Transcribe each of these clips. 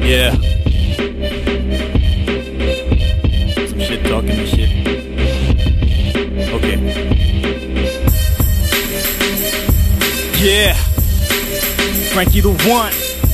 Yeah. Some shit talking and shit. Okay. Yeah. Frankie the One.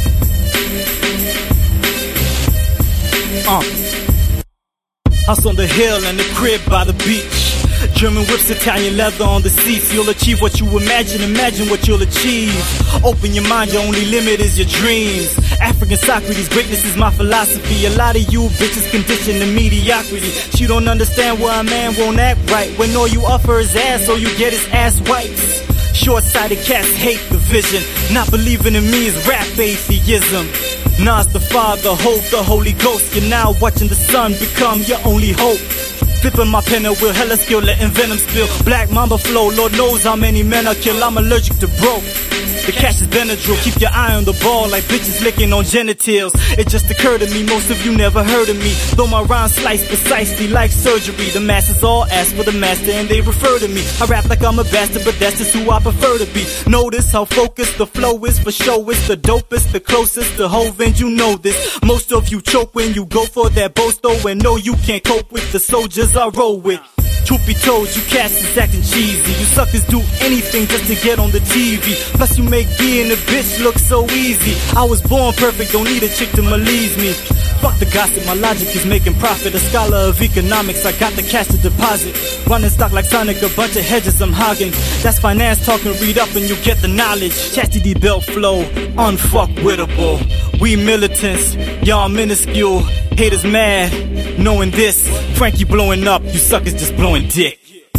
House on the hill and the crib by the beach. German whips, Italian leather on the seats. You'll achieve what you imagine what you'll achieve. Open your mind, your only limit is your dreams. African Socrates, greatness is my philosophy. A lot of you bitches conditioned to mediocrity. She don't understand why a man won't act right when all you offer is ass, so you get his ass wipes. Short-sighted cats hate the vision. Not believing in me is rap atheism. Nas the Father, hold the Holy Ghost. You're now watching the sun become your only hope. Flipping my pen and wheel, hella skill, letting venom spill. Black Mamba flow, Lord knows how many men I kill. I'm allergic to broke. The cash is Benadryl, keep your eye on the ball like bitches licking on genitals. It just occurred to me, most of you never heard of me. Though my rhymes slice precisely like surgery. The masses all ask for the master and they refer to me. I rap like I'm a bastard, but that's just who I prefer to be. Notice how focused the flow is, for show it's the dopest, the closest to Hov, and you know this. Most of you choke when you go for that boast though, and no you can't cope with the soldiers I roll with. Truth be told, you cats is acting cheesy. You suckers do anything just to get on the TV. Plus you make being a bitch look so easy. I was born perfect, don't need a chick to malise me. Fuck the gossip, my logic is making profit. A scholar of economics, I got the cash to deposit. Running stock like Sonic, a bunch of hedges I'm hogging. That's finance talking, read up and you get the knowledge. Chastity belt flow, unfuckwittable. We militants, y'all minuscule. Haters mad, knowing this. Frankie blowing up, you suckers just blowing dick.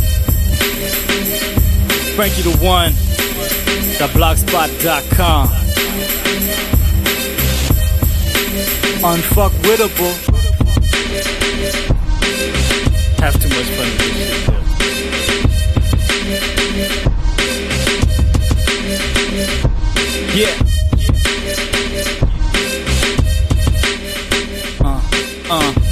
Frankie the One, .blogspot.com. Unfuckwittable. Have too much fun with this shit. Yeah.